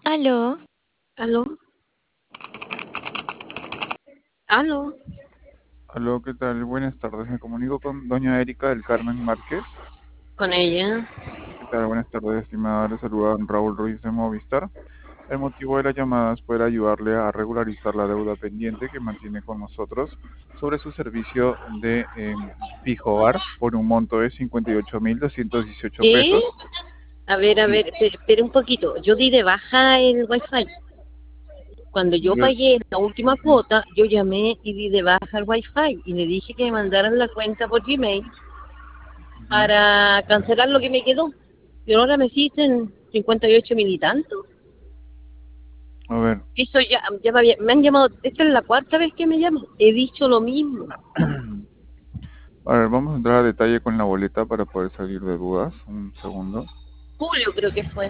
Aló, ¿Aló? ¿Aló? Aló, ¿qué tal? Buenas tardes. Me comunico con doña Erika del Carmen Márquez. ¿Con ella? ¿Qué tal? Buenas tardes, estimada. Le saluda Raúl Ruiz de Movistar. El motivo de la llamada es poder ayudarle a regularizar la deuda pendiente que mantiene con nosotros sobre su servicio de fijo hogar por un monto de 58.218 ¿Qué? pesos. A Sí, ver, espere un poquito. Yo di de baja el wifi. Cuando yo yo- pagué la última ujú, cuota, yo llamé y di de baja el wifi y le dije que me mandaran la cuenta por Gmail ujú. para cancelar lo que me quedó. Y ahora me existen 58 mil y tanto. A ver, Eso ya me han llamado, esta es la cuarta vez que me llaman. He dicho lo mismo. a ver, vamos a entrar a detalle con la boleta para poder salir de dudas. Un segundo. Julio creo que fue.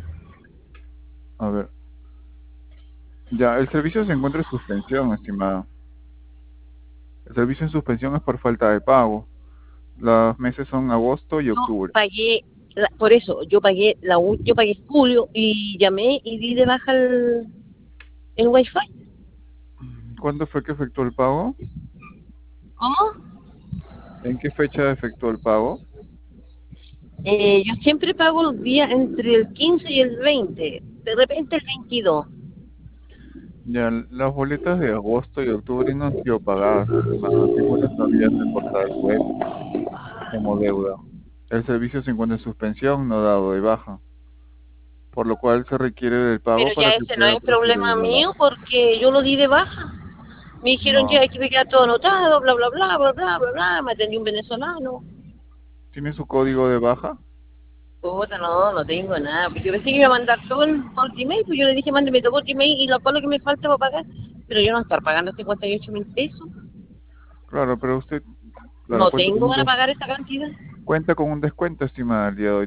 A ver, ya, el servicio se encuentra en suspensión, estimada. El servicio en suspensión es por falta de pago. Los meses son agosto y Yo octubre. pagué, por eso, yo pagué julio y llamé y di de baja el wifi. ¿Cuándo fue que efectuó el pago? ¿Cómo? ¿En qué fecha efectuó el pago? Yo siempre pago los días entre el 15 y el 20, de repente el 22. Ya, las boletas de agosto y octubre no han sido pagadas, estimada. Figuran todavía en el portal web como deuda. El servicio se encuentra en suspensión, no dado de baja, por lo cual se requiere del pago Pero para ya que ese no pueda es proceder problema la mío baja. porque yo lo di de baja. Me dijeron No. ya hay que quedar todo anotado, bla, bla, bla, bla, bla, bla, bla. Me atendió un venezolano. ¿Tiene su código de baja? Puta, no tengo nada. Pues yo pensé que iba a mandar todo por Gmail, pues yo le dije, mándeme todo por Gmail y lo que me falta para pagar. Pero yo no estar pagando 58 mil pesos. Claro, pero usted, claro, No tengo para pagar esa cantidad. cuenta con un descuento, estimada, el día de hoy.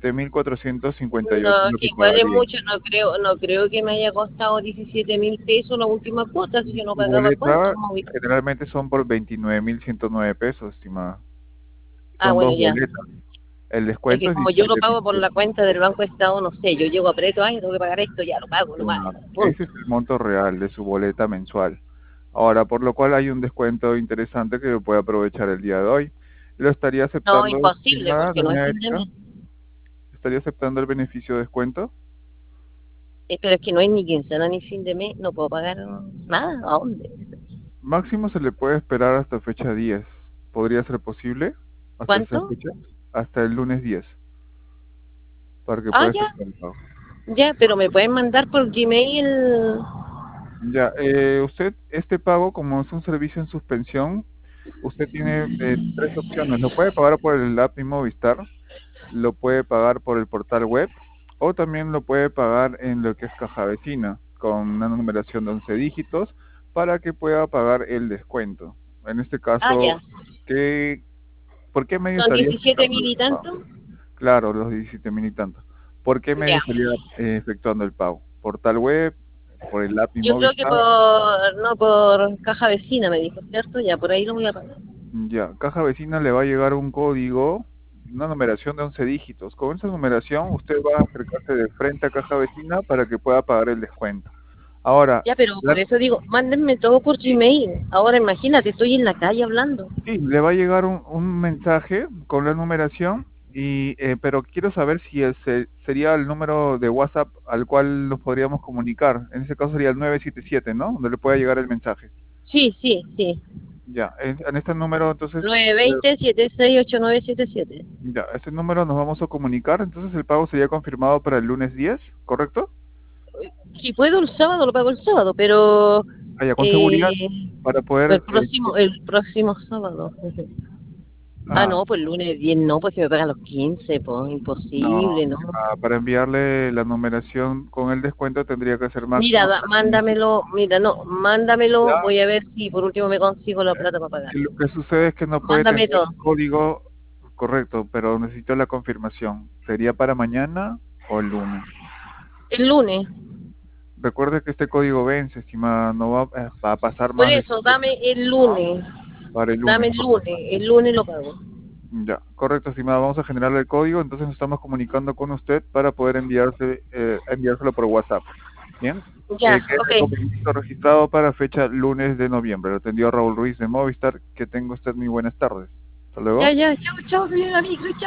17.458 es No, lo que que igual es pagaría. mucho, no creo que me haya costado 17 mil pesos la última cuota, si yo no Su pagaba cuánto, boleta generalmente son por 29.109 pesos, estimada. Son bueno, dos ya. boletas. El Es descuento que es como yo lo 17.000 pago por la pesos. cuenta del Banco de Estado, no sé, yo llego a preto, ay, tengo que pagar esto, ya lo pago nomás, Claro. Ese punto. es el monto real de su boleta mensual. Ahora, por lo cual hay un descuento interesante que puede aprovechar el día de hoy. ¿Lo estaría No, aceptando, imposible, estimada porque no es doña fin de Erika? mes. ¿Estaría aceptando el beneficio de descuento? Pero es que no es ni quincena ni fin de mes, no puedo pagar nada, ¿a dónde? Máximo se le puede esperar hasta fecha 10. ¿Podría ser posible? ¿Hasta esa ¿Cuánto? fecha? Hasta el lunes 10, para que Ah, pueda ya, aceptar el pago. ya, pero me pueden mandar por Gmail Ya, usted, este pago, como es un servicio en suspensión, usted tiene tres opciones. Lo puede pagar por el app de Movistar, lo puede pagar por el portal web o también lo puede pagar en lo que es caja vecina, con una numeración de 11 dígitos para que pueda pagar el descuento. En este ah, caso, ya, ¿qué, ¿por qué medio son estaría 17 efectuando mil el y pago? tanto, Claro, los 17.000 y tanto. ¿Por qué medio ya. estaría efectuando el pago? ¿Portal web? ¿Por el app de Yo creo que Movistar? no por caja vecina, me dijo, ¿cierto? Ya, por ahí lo voy a pagar. Ya, caja vecina le va a llegar un código, una numeración de 11 dígitos. Con esa numeración usted va a acercarse de frente a caja vecina para que pueda pagar el descuento. Ahora, Ya, pero por la- eso digo, mándenme todo por Gmail. Ahora imagínate, estoy en la calle hablando. sí, le va a llegar un mensaje con la numeración, pero quiero saber si sería el número de WhatsApp al cual nos podríamos comunicar. En ese caso sería el 977, ¿no? Donde le pueda llegar el mensaje. Sí, sí, sí. Ya, en este número entonces 920-768977. ya, ese número nos vamos a comunicar, entonces el pago sería confirmado para el lunes 10, ¿correcto? Si puedo el sábado, lo pago el sábado, pero Allá, con seguridad, eh, para poder... el próximo sábado. Ah, ah, no, pues el lunes 10 no, pues se me pagan los 15 pues no, imposible, ¿no? para enviarle la numeración con el descuento tendría que ser Mira, máximo hasta el lunes 10. mándamelo, mira, no, Ya, mándamelo, voy a ver si por último me consigo la plata para pagar. lo que sucede es que no puede Mándame tener todo. el código correcto, pero necesito la confirmación. ¿Sería para mañana o el lunes? El lunes. Recuerde que este código vence, estimada, no va a pasar Por más de eso, 7 dame días. el lunes. Para el Dame lunes, el lunes. correcto. El lunes lo pago. Ya, correcto, estimada. Vamos a generar el código, entonces nos estamos comunicando con usted para poder enviárselo por WhatsApp. Bien, Ya, queda ok. el compromiso registrado para fecha lunes de noviembre. Lo atendió Raúl Ruiz de Movistar. Que tenga usted muy buenas tardes. Hasta Ya, luego. ya, chao, chao, señor amigo, chao.